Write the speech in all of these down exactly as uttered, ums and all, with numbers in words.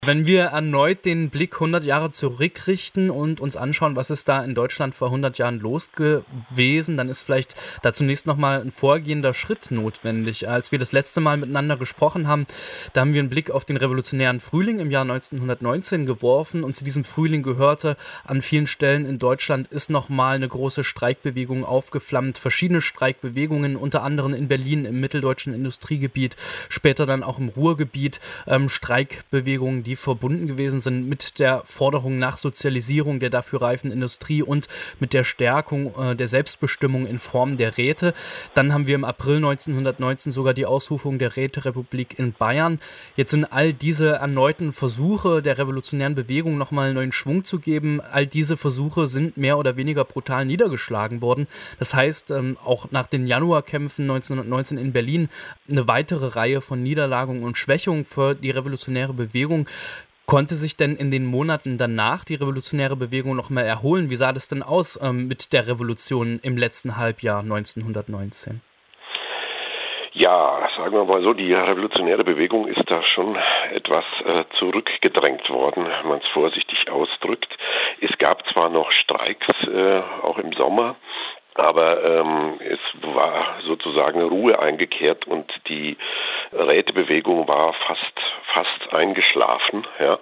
Wenn wir erneut den Blick hundert Jahre zurückrichten und uns anschauen, was ist da in Deutschland vor hundert Jahren los gewesen, dann ist vielleicht da zunächst nochmal ein vorgehender Schritt notwendig. Als wir das letzte Mal miteinander gesprochen haben, da haben wir einen Blick auf den revolutionären Frühling im Jahr neunzehnhundertneunzehn geworfen und zu diesem Frühling gehörte, an vielen Stellen in Deutschland ist nochmal eine große Streikbewegung aufgeflammt, verschiedene Streikbewegungen, unter anderem in Berlin im mitteldeutschen Industriegebiet, später dann auch im Ruhrgebiet, ähm, Streikbewegungen, die die verbunden gewesen sind mit der Forderung nach Sozialisierung der dafür reifen Industrie und mit der Stärkung äh, der Selbstbestimmung in Form der Räte. Dann haben wir im April neunzehnhundertneunzehn sogar die Ausrufung der Räterepublik in Bayern. Jetzt sind all diese erneuten Versuche der revolutionären Bewegung nochmal einen neuen Schwung zu geben. All diese Versuche sind mehr oder weniger brutal niedergeschlagen worden. Das heißt, ähm, auch nach den Januarkämpfen neunzehnhundertneunzehn in Berlin eine weitere Reihe von Niederlagungen und Schwächungen für die revolutionäre Bewegung. Konnte sich denn in den Monaten danach die revolutionäre Bewegung noch mal erholen? Wie sah das denn aus ähm, mit der Revolution im letzten Halbjahr neunzehnhundertneunzehn? Ja, sagen wir mal so, die revolutionäre Bewegung ist da schon etwas äh, zurückgedrängt worden, wenn man es vorsichtig ausdrückt. Es gab zwar noch Streiks, äh, auch im Sommer, aber ähm, es war sozusagen Ruhe eingekehrt und die Rätebewegung war fast fast eingeschlafen, ja.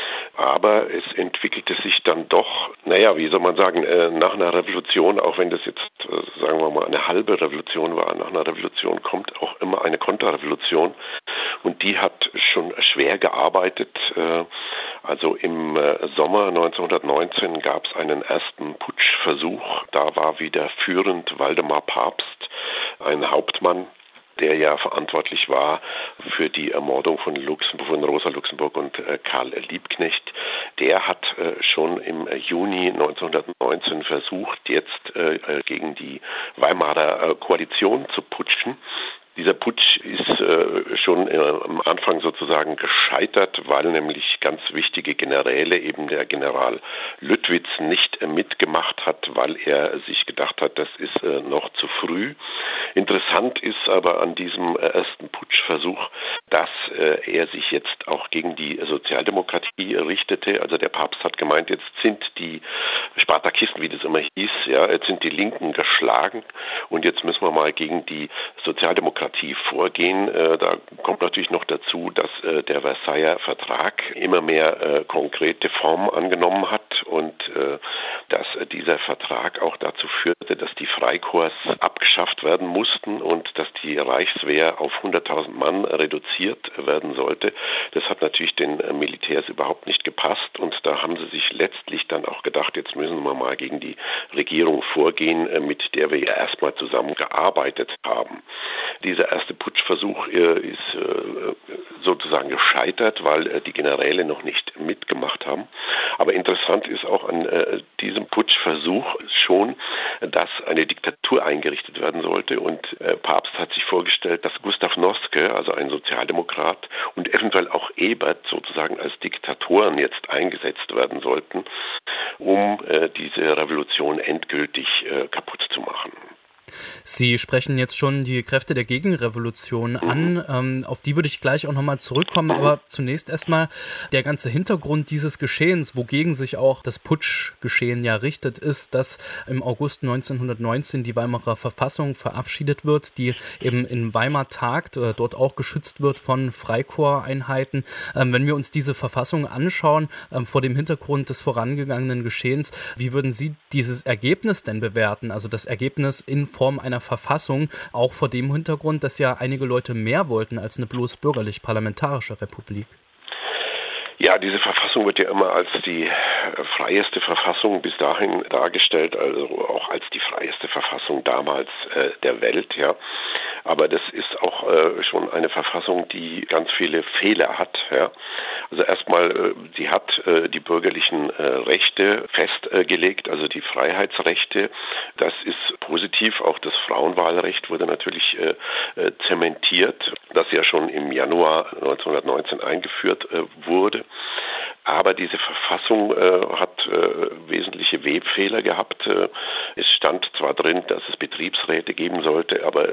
Aber es entwickelte sich dann doch, naja, wie soll man sagen, äh, nach einer Revolution, auch wenn das jetzt, äh, sagen wir mal, eine halbe Revolution war, nach einer Revolution kommt auch immer eine Konterrevolution und die hat schon schwer gearbeitet. Äh, also im äh, Sommer neunzehnhundertneunzehn gab es einen ersten Putschversuch. Da war wieder führend Waldemar Pabst, ein Hauptmann, der ja verantwortlich war für die Ermordung von Luxemburg, von Rosa Luxemburg und äh, Karl Liebknecht. Der hat äh, schon im Juni neunzehnhundertneunzehn versucht, jetzt äh, gegen die Weimarer äh, Koalition zu putschen. Dieser Putsch ist äh, schon äh, am Anfang sozusagen gescheitert, weil nämlich ganz wichtige Generäle, eben der General Lüttwitz, nicht äh, mitgemacht hat, weil er sich gedacht hat, das ist äh, noch zu früh. Interessant ist aber an diesem äh, ersten Putschversuch, dass äh, er sich jetzt auch gegen die Sozialdemokratie richtete. Also der Papst hat gemeint, jetzt sind die Spartakisten, wie das immer hieß, ja, jetzt sind die Linken geschlagen und jetzt müssen wir mal gegen die Sozialdemokratie vorgehen. Äh, da kommt natürlich noch dazu, dass äh, der Versailler Vertrag immer mehr äh, konkrete Formen angenommen hat und äh, dass äh, dieser Vertrag auch dazu führte, dass die Freikorps abgeschafft werden mussten und dass die Reichswehr auf hunderttausend Mann reduziert werden sollte. Das hat natürlich den äh, Militärs überhaupt nicht gepasst und da haben sie sich letztlich dann auch gedacht, jetzt müssen wir mal gegen die Regierung vorgehen, äh, mit der wir ja erstmal zusammengearbeitet haben. Dieser erste Putschversuch äh, ist äh, sozusagen gescheitert, weil äh, die Generäle noch nicht mitgemacht haben. Aber interessant ist auch an äh, diesem Putschversuch schon, dass eine Diktatur eingerichtet werden sollte. Und äh, Papst hat sich vorgestellt, dass Gustav Noske, also ein Sozialdemokrat, und eventuell auch Ebert sozusagen als Diktatoren jetzt eingesetzt werden sollten, um äh, diese Revolution endgültig äh, kaputt zu machen. Sie sprechen jetzt schon die Kräfte der Gegenrevolution an, ähm, auf die würde ich gleich auch nochmal zurückkommen, aber zunächst erstmal der ganze Hintergrund dieses Geschehens, wogegen sich auch das Putschgeschehen ja richtet, ist, dass im August neunzehnhundertneunzehn die Weimarer Verfassung verabschiedet wird, die eben in Weimar tagt, äh, dort auch geschützt wird von Freikorpseinheiten. Ähm, wenn wir uns diese Verfassung anschauen, ähm, vor dem Hintergrund des vorangegangenen Geschehens, wie würden Sie dieses Ergebnis denn bewerten, also das Ergebnis in Form einer Verfassung, auch vor dem Hintergrund, dass ja einige Leute mehr wollten als eine bloß bürgerlich-parlamentarische Republik? Ja, diese Verfassung wird ja immer als die freieste Verfassung bis dahin dargestellt, also auch als die freieste Verfassung damals äh, der Welt, ja. Aber das ist auch äh, schon eine Verfassung, die ganz viele Fehler hat, ja. Also erstmal, äh, sie hat äh, die bürgerlichen äh, Rechte festgelegt, also die Freiheitsrechte. Das ist positiv. Auch das Frauenwahlrecht wurde natürlich äh, äh, zementiert, das ja schon im Januar neunzehnhundertneunzehn eingeführt äh, wurde. Aber diese Verfassung äh, hat äh, wesentliche Webfehler gehabt. Äh, es stand zwar drin, dass es Betriebsräte geben sollte, aber es war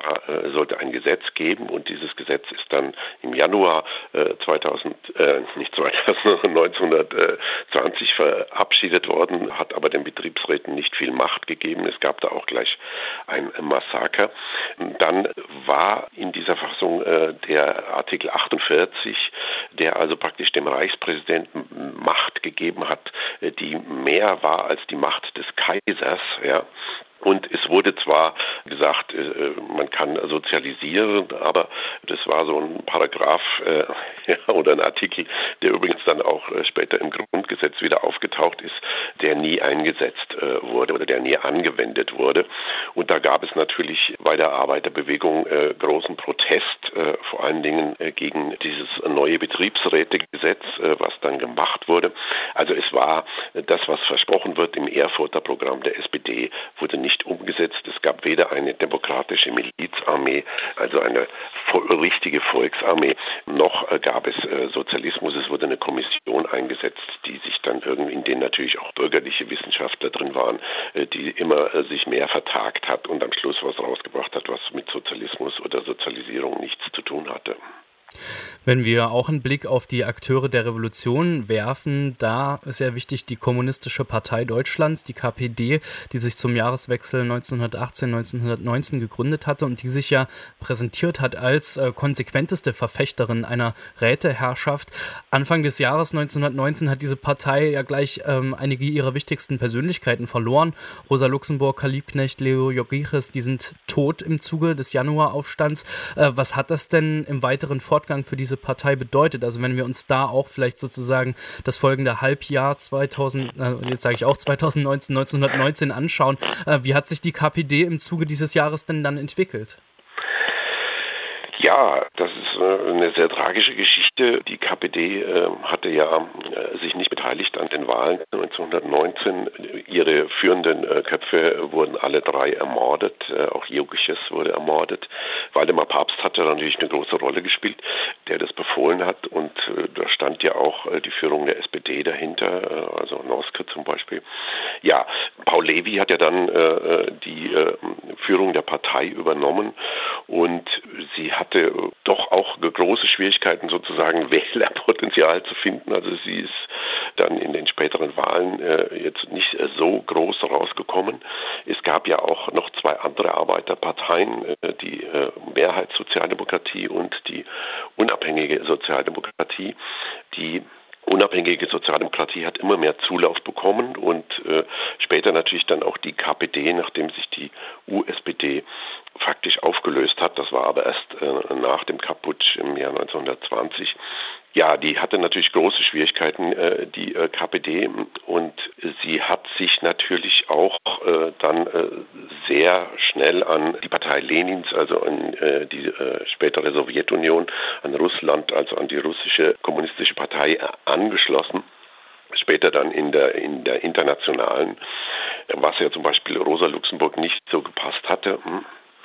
äh, sollte ein Gesetz geben und dieses Gesetz ist dann im Januar äh, zweitausend, äh, nicht zweitausend, neunzehnhundertzwanzig verabschiedet worden, hat aber den Betriebsräten nicht viel Macht gegeben. Es gab da auch gleich ein Massaker. Dann war in dieser Fassung äh, der Artikel achtundvierzig, der also praktisch dem Reichspräsidenten Macht gegeben hat, äh, die mehr war als die Macht des Kaisers, ja. Und es wurde zwar gesagt, man kann sozialisieren, aber das war so ein Paragraph äh, ja, oder ein Artikel, der übrigens dann auch später im Grundgesetz wieder aufgetaucht ist, der nie eingesetzt äh, wurde oder der nie angewendet wurde. Und da gab es natürlich bei der Arbeiterbewegung äh, großen Protest, äh, vor allen Dingen äh, gegen dieses neue Betriebsrätegesetz, äh, was dann gemacht wurde. Also es war äh, das, was versprochen wird im Erfurter Programm der S P D, wurde nicht nicht umgesetzt. Es gab weder eine demokratische Milizarmee, also eine richtige Volksarmee, noch gab es Sozialismus. Es wurde eine Kommission eingesetzt, die sich dann irgendwie, in denen natürlich auch bürgerliche Wissenschaftler drin waren, die immer sich mehr vertagt hat und am Schluss was rausgebracht hat, was mit Sozialismus oder Sozialisierung nichts zu tun hatte. Wenn wir auch einen Blick auf die Akteure der Revolution werfen, da ist sehr wichtig die Kommunistische Partei Deutschlands, die K P D, die sich zum Jahreswechsel neunzehnhundertachtzehn neunzehnhundertneunzehn gegründet hatte und die sich ja präsentiert hat als äh, konsequenteste Verfechterin einer Räteherrschaft. Anfang des Jahres neunzehnhundertneunzehn hat diese Partei ja gleich ähm, einige ihrer wichtigsten Persönlichkeiten verloren. Rosa Luxemburg, Karl Liebknecht, Leo Jogiches, die sind tot im Zuge des Januaraufstands. Äh, was hat das denn im weiteren Fortgang für diese Partei bedeutet? Also wenn wir uns da auch vielleicht sozusagen das folgende Halbjahr zweitausend, äh, jetzt sage ich auch zweitausendneunzehn, neunzehnhundertneunzehn anschauen, äh, wie hat sich die K P D im Zuge dieses Jahres denn dann entwickelt? Ja, das ist eine sehr tragische Geschichte. Die K P D äh, hatte ja äh, sich nicht beteiligt an den Wahlen neunzehnhundertneunzehn. Ihre führenden äh, Köpfe wurden alle drei ermordet. Äh, auch Jogiches wurde ermordet. Waldemar Pabst hatte natürlich eine große Rolle gespielt, der das befohlen hat. Und äh, da stand ja auch äh, die Führung der S P D dahinter, äh, also Noske zum Beispiel. Ja, Paul Levi hat ja dann äh, die äh, Führung der Partei übernommen und sie hat hatte doch auch große Schwierigkeiten, sozusagen Wählerpotenzial zu finden. Also sie ist dann in den späteren Wahlen äh, jetzt nicht äh, so groß rausgekommen. Es gab ja auch noch zwei andere Arbeiterparteien, äh, die äh, Mehrheitssozialdemokratie und die unabhängige Sozialdemokratie, die unabhängige Sozialdemokratie hat immer mehr Zulauf bekommen und äh, später natürlich dann auch die K P D, nachdem sich die U S P D faktisch aufgelöst hat. Das war aber erst äh, nach dem Kapp-Putsch im Jahr neunzehnhundertzwanzig. Ja, die hatte natürlich große Schwierigkeiten, äh, die äh, K P D, und sie hat sich natürlich auch äh, dann äh, sehr schnell an die Partei Lenins, also an äh, die äh, spätere Sowjetunion, an Russland, also an die russische kommunistische Partei äh, angeschlossen. Später dann in der in der internationalen, was ja zum Beispiel Rosa Luxemburg nicht so gepasst hatte. Hm.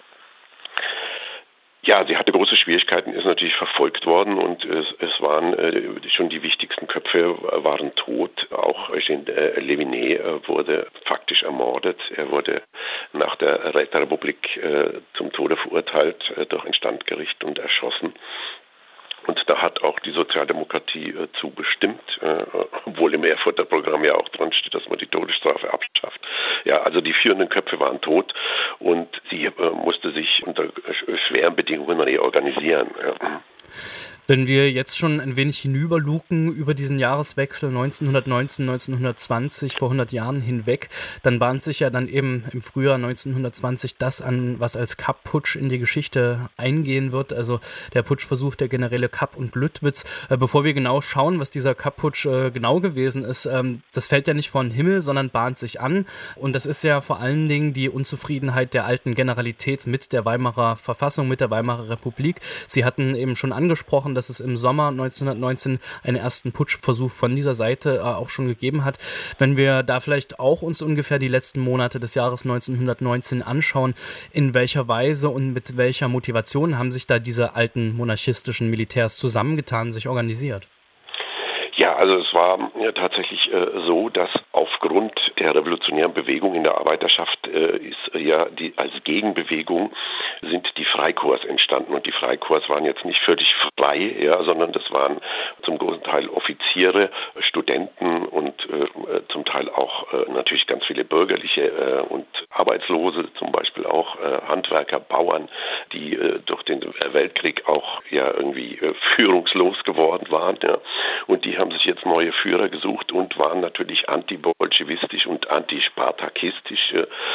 Ja, sie hatte große Schwierigkeiten, ist natürlich verfolgt worden und es, es waren äh, schon die wichtigsten Köpfe waren tot. Auch Eugène äh, Leviné äh, wurde faktisch ermordet. Er wurde nach der Räterepublik äh, zum Tode verurteilt äh, durch ein Standgericht und erschossen. Und da hat auch die Sozialdemokratie äh, zugestimmt, äh, obwohl im Erfurter Programm ja auch dran steht, dass man die Todesstrafe abschafft. Ja, also die führenden Köpfe waren tot und sie äh, musste sich unter schweren Bedingungen reorganisieren. Ja. Wenn wir jetzt schon ein wenig hinüberluken über diesen Jahreswechsel neunzehnhundertneunzehn, neunzehnhundertzwanzig, vor hundert Jahren hinweg, dann bahnt sich ja dann eben im Frühjahr neunzehnhundertzwanzig das an, was als Kapp-Putsch in die Geschichte eingehen wird, also der Putschversuch der Generäle Kapp und Lüttwitz. Äh, bevor wir genau schauen, was dieser Kapp-Putsch äh, genau gewesen ist, ähm, das fällt ja nicht vom Himmel, sondern bahnt sich an, und das ist ja vor allen Dingen die Unzufriedenheit der alten Generalität mit der Weimarer Verfassung, mit der Weimarer Republik. Sie hatten eben schon angesprochen, dass es im Sommer neunzehnhundertneunzehn einen ersten Putschversuch von dieser Seite äh, auch schon gegeben hat. Wenn wir da vielleicht auch uns ungefähr die letzten Monate des Jahres neunzehnhundertneunzehn anschauen, in welcher Weise und mit welcher Motivation haben sich da diese alten monarchistischen Militärs zusammengetan, sich organisiert? Ja, also es war ja tatsächlich äh, so, dass aufgrund der revolutionären Bewegung in der Arbeiterschaft äh, ist ja die als Gegenbewegung sind die Freikorps entstanden, und die Freikorps waren jetzt nicht völlig frei, ja, sondern das waren zum großen Teil Offiziere, Studenten und äh, zum Teil auch äh, natürlich ganz viele bürgerliche äh, und Arbeitslose, zum Beispiel auch äh, Handwerker, Bauern, die äh, durch den Weltkrieg auch ja irgendwie äh, führungslos geworden waren, ja. Und die haben sich jetzt neue Führer gesucht und waren natürlich antibolschewistisch und antispartakistisch.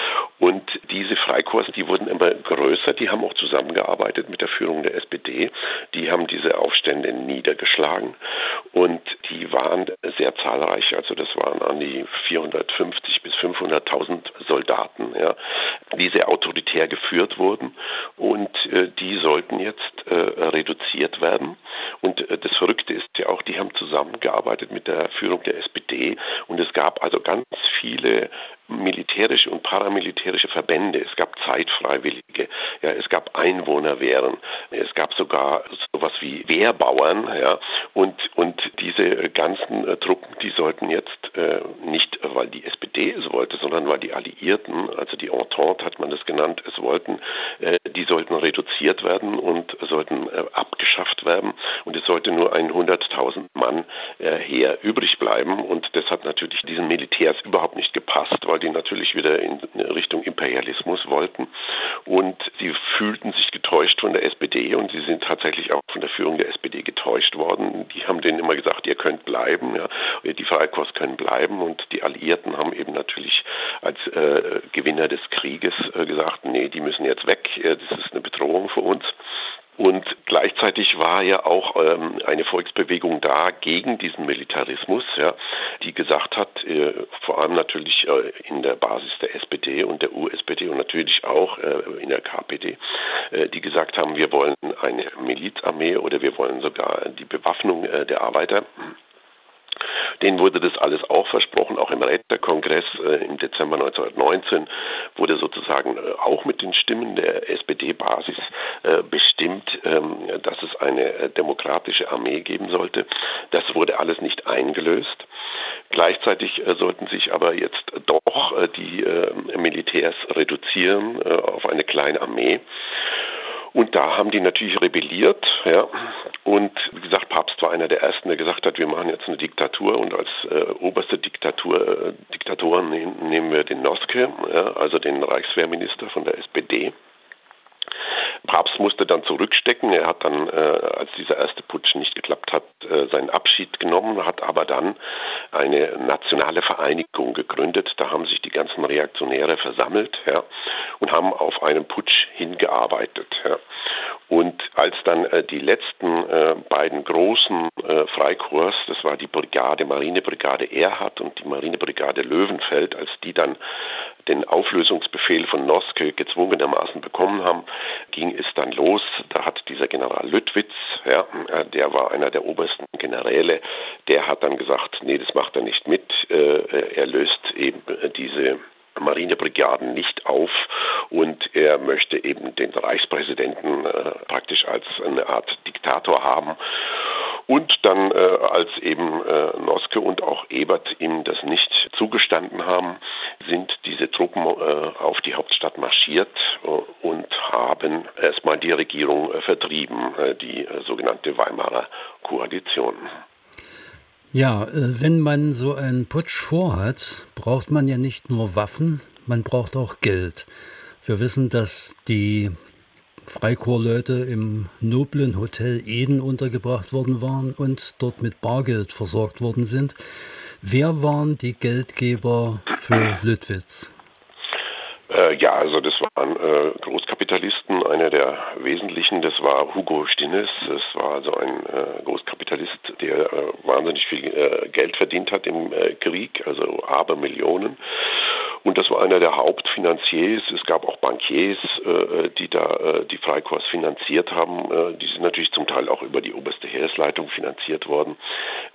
Und diese Freikorps, die wurden immer größer, die haben auch zusammengearbeitet mit der Führung der S P D. Die haben diese Aufstände niedergeschlagen und die waren sehr zahlreich, also das waren an die vierhundertfünfzig bis fünfhunderttausend Soldaten, ja, die sehr autoritär geführt wurden, und äh, die sollten jetzt äh, reduziert werden. Und äh, das Verrückte ist ja auch, die haben zusammengearbeitet mit der Führung der S P D, und es gab also ganz viele militärische und paramilitärische Verbände. Es gab Zeitfreiwillige, ja, es gab Einwohnerwehren, es gab sogar sowas wie Wehrbauern, ja, und und diese ganzen äh, Truppen, die sollten jetzt äh, nicht, weil die S P D es wollte, sondern weil die Alliierten, also die Entente hat man das genannt, es wollten, äh, die sollten reduziert werden und sollten äh, abgeschafft werden, und es sollte nur ein hunderttausend Mann äh, Heer übrig bleiben, und das hat natürlich diesen Militärs überhaupt nicht gepasst, weil die natürlich wieder in Richtung Imperialismus wollten, und sie fühlten sich getäuscht von der S P D, und sie sind tatsächlich auch von der Führung der S P D getäuscht worden. Die haben denen immer gesagt, ihr könnt bleiben, ja, die Freikorps können bleiben, und die Alliierten haben eben natürlich als äh, Gewinner des Krieges äh, gesagt, nee, die müssen jetzt weg, äh, das ist eine Bedrohung für uns. Und gleichzeitig war ja auch ähm, eine Volksbewegung da gegen diesen Militarismus, ja, die gesagt hat, äh, vor allem natürlich äh, in der Basis der S P D und der U S P D und natürlich auch äh, in der K P D, äh, die gesagt haben, wir wollen eine Milizarmee oder wir wollen sogar die Bewaffnung äh, der Arbeiter. Denen wurde das alles auch versprochen, auch im Rätekongress äh, im Dezember neunzehnhundertneunzehn wurde sozusagen äh, auch mit den Stimmen der S P D-Basis äh, bestimmt, ähm, dass es eine äh, demokratische Armee geben sollte. Das wurde alles nicht eingelöst. Gleichzeitig äh, sollten sich aber jetzt doch äh, die äh, Militärs reduzieren äh, auf eine kleine Armee. Und da haben die natürlich rebelliert, ja. Und wie gesagt, Papst war einer der ersten, der gesagt hat, wir machen jetzt eine Diktatur, und als äh, oberste Diktatur, äh, Diktatoren nehmen, nehmen wir den Noske, ja, also den Reichswehrminister von der S P D. Papst musste dann zurückstecken. Er hat dann, äh, als dieser erste Putsch nicht geklappt hat, äh, seinen Abschied genommen, hat aber dann eine nationale Vereinigung gegründet. Da haben sich die ganzen Reaktionäre versammelt, ja, und haben auf einen Putsch hingearbeitet. Ja. Und als dann äh, die letzten äh, beiden großen äh, Freikorps, das war die Brigade, Marinebrigade Erhard und die Marinebrigade Löwenfeld, als die dann den Auflösungsbefehl von Noske gezwungenermaßen bekommen haben, ging es dann los. Da hat dieser General Lüttwitz, ja, der war einer der obersten Generäle, der hat dann gesagt, nee, das macht er nicht mit. Äh, er löst eben diese Marinebrigaden nicht auf, und er möchte eben den Reichspräsidenten äh, praktisch als eine Art Diktator haben. Und dann, äh, als eben äh, Noske und auch Ebert ihm das nicht zugestanden haben, sind diese Truppen äh, auf die Hauptstadt marschiert äh, und haben erstmal die Regierung äh, vertrieben, äh, die äh, sogenannte Weimarer Koalition. Ja, wenn man so einen Putsch vorhat, braucht man ja nicht nur Waffen, man braucht auch Geld. Wir wissen, dass die Freikorpsleute im noblen Hotel Eden untergebracht worden waren und dort mit Bargeld versorgt worden sind. Wer waren die Geldgeber für Lüttwitz? Äh, ja, also das waren äh, Großkapitalisten. Einer der wesentlichen, das war Hugo Stinnes. Das war also ein äh, Großkapitalist, der äh, wahnsinnig viel äh, Geld verdient hat im äh, Krieg, also Abermillionen. Und das war einer der Hauptfinanziers. Es gab auch Bankiers, äh, die da äh, die Freikorps finanziert haben. Äh, die sind natürlich zum Teil auch über die oberste Heeresleitung finanziert worden.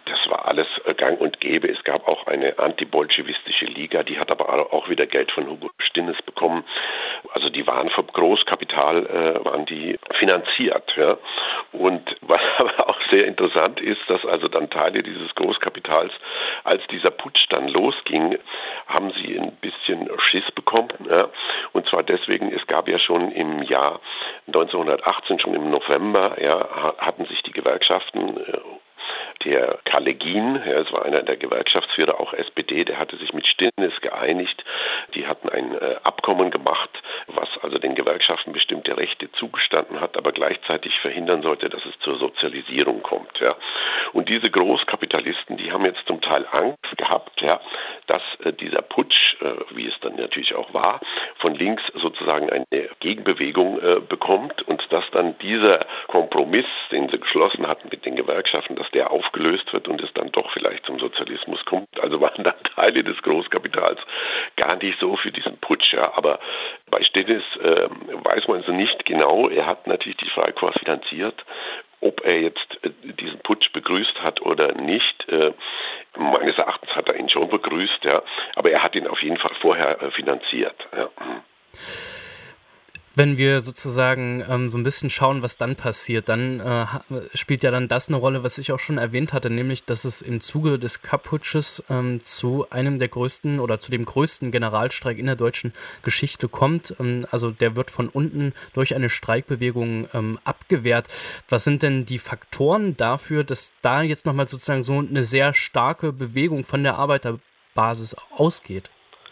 das war alles gang und gäbe. Es gab auch eine antibolschewistische Liga, die hat aber auch wieder Geld von Hugo Stinnes bekommen. Also die waren vom Großkapital, äh, waren die finanziert. Ja. Und was aber auch sehr interessant ist, dass also dann Teile dieses Großkapitals, als dieser Putsch dann losging, haben sie ein bisschen Schiss bekommen. Ja. Und zwar deswegen, es gab ja schon im Jahr neunzehnhundertachtzehn, schon im November, ja, hatten sich die Gewerkschaften, äh, der Kallegin, ja, es war einer der Gewerkschaftsführer, auch S P D, der hatte sich mit Stinnes geeinigt. Die hatten ein äh, Abkommen gemacht, was also den Gewerkschaften bestimmte Rechte zugestanden hat, aber gleichzeitig verhindern sollte, dass es zur Sozialisierung kommt. Ja. Und diese Großkapitalisten, die haben jetzt zum Teil Angst gehabt, ja, dass äh, dieser Putsch, äh, wie es dann natürlich auch war, von links sozusagen eine Gegenbewegung äh, bekommt und dass dann dieser Kompromiss, den sie geschlossen hatten mit den Gewerkschaften, dass der aufgelöst wird und es dann doch vielleicht zum Sozialismus kommt. Also waren dann Teile des Großkapitals gar nicht so für diesen Putsch. Ja. Aber bei Stinnes äh, weiß man so nicht genau. Er hat natürlich die Freikorps finanziert. Ob er jetzt äh, diesen Putsch begrüßt hat oder nicht, äh, meines Erachtens hat er ihn schon begrüßt, ja. Aber er hat ihn auf jeden Fall vorher äh, finanziert. Ja. Wenn wir sozusagen ähm, so ein bisschen schauen, was dann passiert, dann äh, spielt ja dann das eine Rolle, was ich auch schon erwähnt hatte, nämlich, dass es im Zuge des Kapp-Putsches ähm, zu einem der größten oder zu dem größten Generalstreik in der deutschen Geschichte kommt. Ähm, also der wird von unten durch eine Streikbewegung ähm, abgewehrt. Was sind denn die Faktoren dafür, dass da jetzt nochmal sozusagen so eine sehr starke Bewegung von der Arbeiterbasis ausgeht?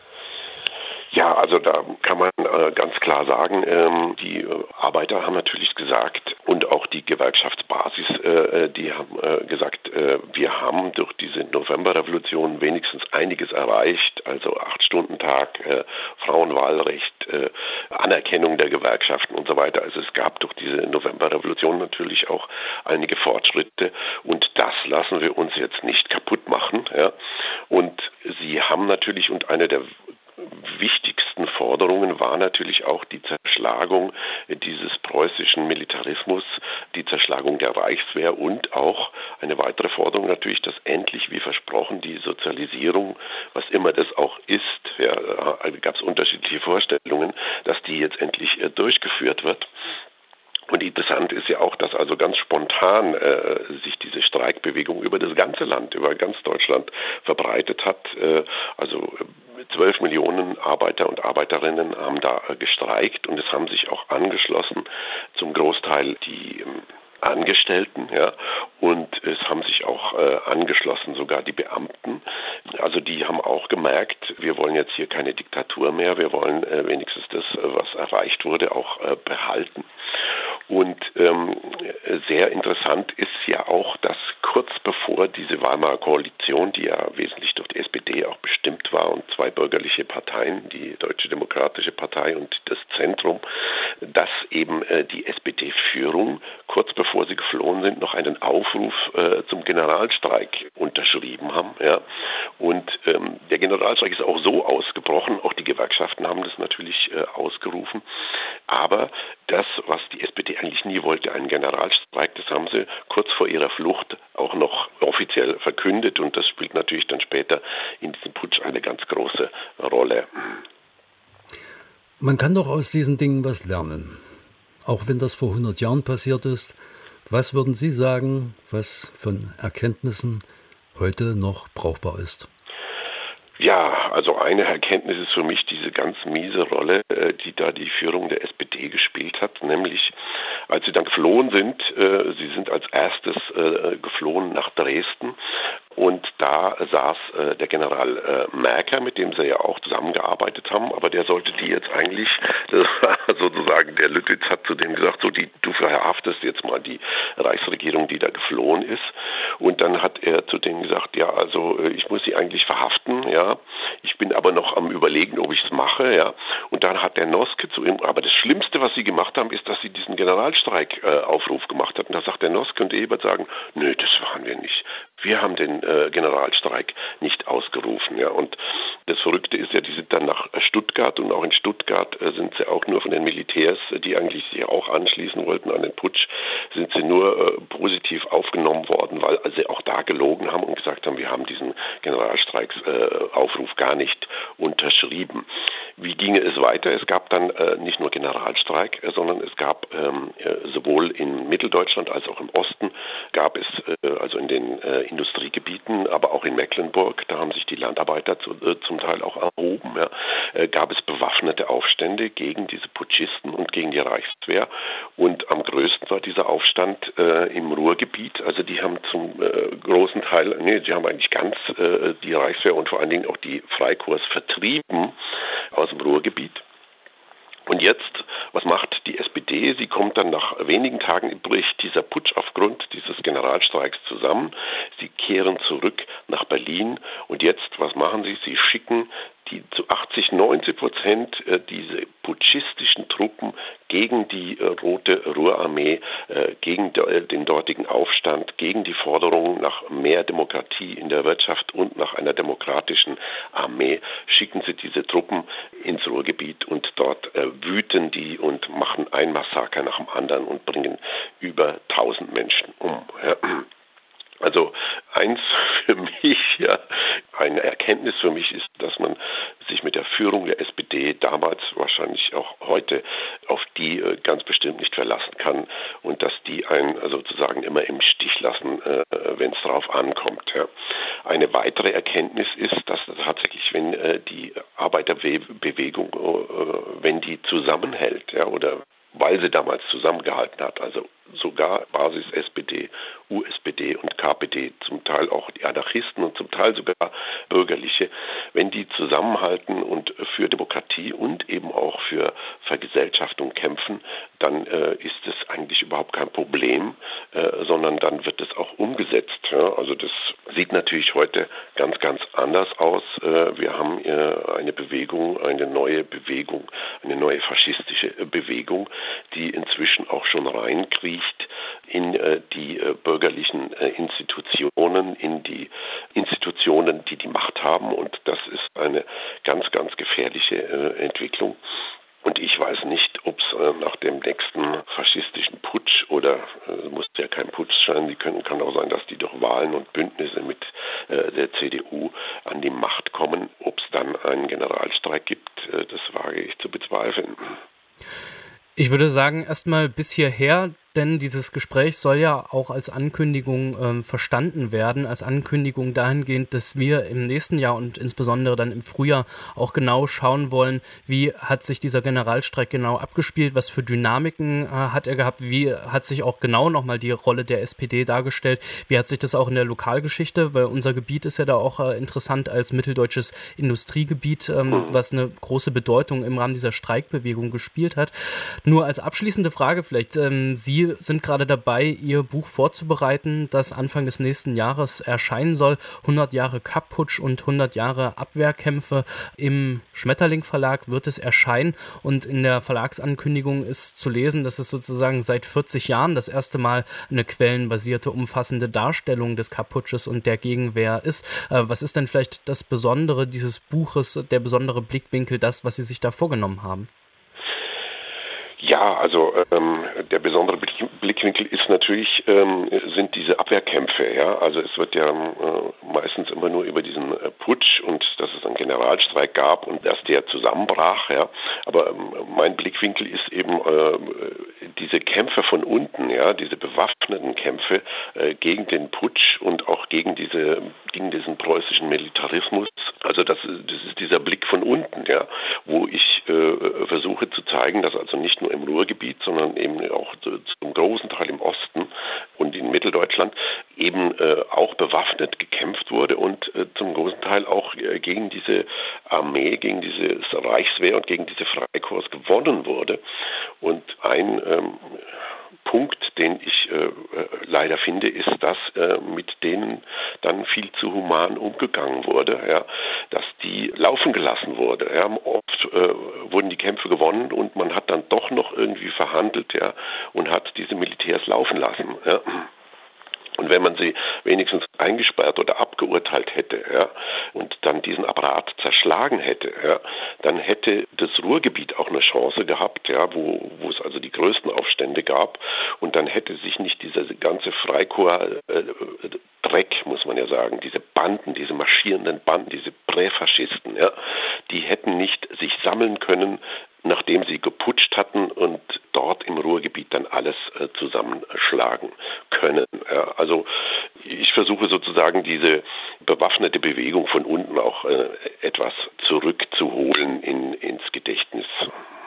Ja, also da kann man äh, ganz klar sagen, ähm, die äh, Arbeiter haben natürlich gesagt und auch die Gewerkschaftsbasis, äh, die haben äh, gesagt, äh, wir haben durch diese Novemberrevolution wenigstens einiges erreicht, also Acht-Stunden-Tag, äh, Frauenwahlrecht, äh, Anerkennung der Gewerkschaften und so weiter. Also es gab durch diese Novemberrevolution natürlich auch einige Fortschritte und das lassen wir uns jetzt nicht kaputt machen. Ja. Und sie haben natürlich, und eine der wichtigsten Forderungen war natürlich auch die Zerschlagung dieses preußischen Militarismus, die Zerschlagung der Reichswehr und auch eine weitere Forderung natürlich, dass endlich, wie versprochen, die Sozialisierung, was immer das auch ist, ja, da gab es unterschiedliche Vorstellungen, dass die jetzt endlich äh, durchgeführt wird. Und interessant ist ja auch, dass also ganz spontan äh, sich diese Streikbewegung über das ganze Land, über ganz Deutschland verbreitet hat. Äh, also zwölf Millionen Arbeiter und Arbeiterinnen haben da äh, gestreikt und es haben sich auch angeschlossen, zum Großteil die ähm, Angestellten, ja, und es haben sich auch äh, angeschlossen, sogar die Beamten. Also die haben auch gemerkt, wir wollen jetzt hier keine Diktatur mehr, wir wollen äh, wenigstens das, was erreicht wurde, auch äh, behalten. Und ähm, sehr interessant ist ja auch, dass kurz bevor diese Weimarer Koalition, die ja wesentlich durch die S P D auch bestimmt war und zwei bürgerliche Parteien, die Deutsche Demokratische Partei und das Zentrum, dass eben äh, die S P D-Führung kurz bevor sie geflohen sind, noch einen Aufruf äh, zum Generalstreik unterschrieben haben. Ja. Und ähm, der Generalstreik ist auch so ausgebrochen, auch die Gewerkschaften haben das natürlich äh, ausgerufen, aber das, was die S P D eigentlich nie wollte, einen Generalstreik, das haben sie kurz vor ihrer Flucht auch noch offiziell verkündet und das spielt natürlich dann später in diesem Putsch eine ganz große Rolle. Man kann doch aus diesen Dingen was lernen, auch wenn das vor hundert Jahren passiert ist. Was würden Sie sagen, was von Erkenntnissen heute noch brauchbar ist? Ja, also eine Erkenntnis ist für mich diese ganz miese Rolle, die da die Führung der S P D gespielt hat, nämlich als sie dann geflohen sind, sie sind als erstes geflohen nach Dresden und da saß der General Merker, mit dem sie ja auch zusammengearbeitet haben, aber der sollte die jetzt eigentlich, das war sozusagen, der Lüttwitz hat zu dem gesagt, so die, du verhaftest jetzt mal die Reichsregierung, die da geflohen ist und dann hat er zu denen gesagt, ja, also ich muss sie eigentlich verhaften, ja, ich bin aber noch am Überlegen, ob ich es mache, ja. Und dann hat der Noske zu ihm, aber das Schlimmste, was sie gemacht haben, ist, dass sie diesen Generalstreik-Aufruf äh, gemacht hatten. Da sagt der Noske und Ebert sagen, nö, das waren wir nicht. Wir haben den äh, Generalstreik nicht ausgerufen, ja. Und Das Verrückte ist ja, die sind dann nach Stuttgart und auch in Stuttgart äh, sind sie auch nur von den Militärs, die eigentlich sich auch anschließen wollten an den Putsch, sind sie nur äh, positiv aufgenommen worden, weil sie auch da gelogen haben und gesagt haben, wir haben diesen Generalstreiksaufruf äh, gar nicht unterschrieben. Wie ginge es weiter? Es gab dann äh, nicht nur Generalstreik, äh, sondern es gab ähm, äh, sowohl in Mitteldeutschland als auch im Osten, gab es äh, also in den äh, Industriegebieten, aber auch in Mecklenburg, da haben sich die Landarbeiter zu, äh, zum Teil auch erhoben, ja, äh, gab es bewaffnete Aufstände gegen diese Putschisten und gegen die Reichswehr. Und am größten war dieser Aufstand äh, im Ruhrgebiet. Also die haben zum äh, großen Teil, nee, die haben eigentlich ganz äh, die Reichswehr und vor allen Dingen auch die Freikorps vertrieben aus dem Ruhrgebiet. Und jetzt, was macht die S P D? Sie kommt dann nach wenigen Tagen, bricht dieser Putsch aufgrund dieses Generalstreiks zusammen. Sie kehren zurück nach Berlin. Und jetzt, was machen sie? Sie schicken die zu achtzig, neunzig Prozent äh, diese putschistischen Truppen gegen die äh, Rote Ruhrarmee, äh, gegen de, den dortigen Aufstand, gegen die Forderungen nach mehr Demokratie in der Wirtschaft und nach einer demokratischen Armee, schicken sie diese Truppen ins Ruhrgebiet und dort äh, wüten die und machen ein Massaker nach dem anderen und bringen über tausend Menschen um. Ja. Also eins für mich, ja, eine Erkenntnis für mich ist, dass man sich mit der Führung der S P D damals, wahrscheinlich auch heute, auf die äh, ganz bestimmt nicht verlassen kann und dass die einen äh, sozusagen immer im Stich lassen, äh, wenn es darauf ankommt. Ja. Eine weitere Erkenntnis ist, dass tatsächlich, wenn äh, die Arbeiterbewegung, äh, wenn die zusammenhält, ja, oder weil sie damals zusammengehalten hat, also sogar Basis S P D, U S P D und K P D, zum Teil auch die Anarchisten und zum Teil sogar Bürgerliche, wenn die zusammenhalten und für Demokratie und eben auch für Vergesellschaftung kämpfen, dann äh, ist es eigentlich überhaupt kein Problem, äh, sondern dann wird es auch umgesetzt. Ja? Also das sieht natürlich heute ganz, ganz anders aus. Äh, wir haben äh, eine Bewegung, eine neue Bewegung, eine neue faschistische Bewegung, die inzwischen auch schon reinkriecht in äh, die äh, bürgerlichen äh, Institutionen, in die Institutionen, die die Macht haben. Und das ist eine ganz, ganz gefährliche äh, Entwicklung. Und ich weiß nicht, ob es äh, nach dem nächsten faschistischen Putsch oder äh, muss ja kein Putsch sein, die können, kann auch sein, dass die durch Wahlen und Bündnisse mit äh, der C D U an die Macht kommen. Ob es dann einen Generalstreik gibt, äh, das wage ich zu bezweifeln. Ich würde sagen, erstmal bis hierher, denn dieses Gespräch soll ja auch als Ankündigung ähm, verstanden werden, als Ankündigung dahingehend, dass wir im nächsten Jahr und insbesondere dann im Frühjahr auch genau schauen wollen, wie hat sich dieser Generalstreik genau abgespielt, was für Dynamiken äh, hat er gehabt, wie hat sich auch genau nochmal die Rolle der S P D dargestellt, wie hat sich das auch in der Lokalgeschichte, weil unser Gebiet ist ja da auch äh, interessant als mitteldeutsches Industriegebiet, ähm, was eine große Bedeutung im Rahmen dieser Streikbewegung gespielt hat. Nur als abschließende Frage vielleicht, ähm, Sie sind gerade dabei, Ihr Buch vorzubereiten, das Anfang des nächsten Jahres erscheinen soll. hundert Jahre Kapp-Putsch und hundert Jahre Abwehrkämpfe. Im Schmetterling Verlag wird es erscheinen und in der Verlagsankündigung ist zu lesen, dass es sozusagen seit vierzig Jahren das erste Mal eine quellenbasierte, umfassende Darstellung des Kapp-Putsches und der Gegenwehr ist. Äh, was ist denn vielleicht das Besondere dieses Buches, der besondere Blickwinkel, das, was Sie sich da vorgenommen haben? Ja, also ähm, der besondere Blickwinkel ist natürlich, ähm, sind diese Abwehrkämpfe. Ja, also es wird ja äh, meistens immer nur über diesen äh, Putsch und dass es einen Generalstreik gab und dass der zusammenbrach. Ja, aber ähm, mein Blickwinkel ist eben äh, diese Kämpfe von unten, ja, diese bewaffneten Kämpfe äh, gegen den Putsch und auch gegen diese gegen diesen preußischen Militarismus. Also das, das ist dieser Blick von unten, ja, wo ich äh, versuche zu zeigen, dass also nicht nur im Ruhrgebiet, sondern eben auch zum großen Teil im Osten und in Mitteldeutschland eben äh, auch bewaffnet gekämpft wurde und äh, zum großen Teil auch äh, gegen diese Armee, gegen diese Reichswehr und gegen diese Freikorps gewonnen wurde. Und ein ähm, Punkt, den ich äh, leider finde, ist, dass äh, mit denen dann viel zu human umgegangen wurde, ja, dass die laufen gelassen wurde. Ja. Oft äh, wurden die Kämpfe gewonnen und man hat dann doch noch irgendwie verhandelt, ja, und hat diese Militärs laufen lassen. Ja. Und wenn man sie wenigstens eingesperrt oder abgeurteilt hätte, ja, und dann diesen Apparat zerschlagen hätte, ja, dann hätte das Ruhrgebiet auch eine Chance gehabt, ja, wo, wo es also die größten Aufstände gab. Und dann hätte sich nicht dieser ganze Freikorps-Dreck, muss man ja sagen, diese Banden, diese marschierenden Banden, diese Präfaschisten, ja, die hätten nicht sich sammeln können, nachdem sie geputscht hatten und dort im Ruhrgebiet dann alles äh, zusammenschlagen können. Ja, also ich versuche sozusagen diese bewaffnete Bewegung von unten auch äh, etwas zurückzuholen in, ins Gedächtnis.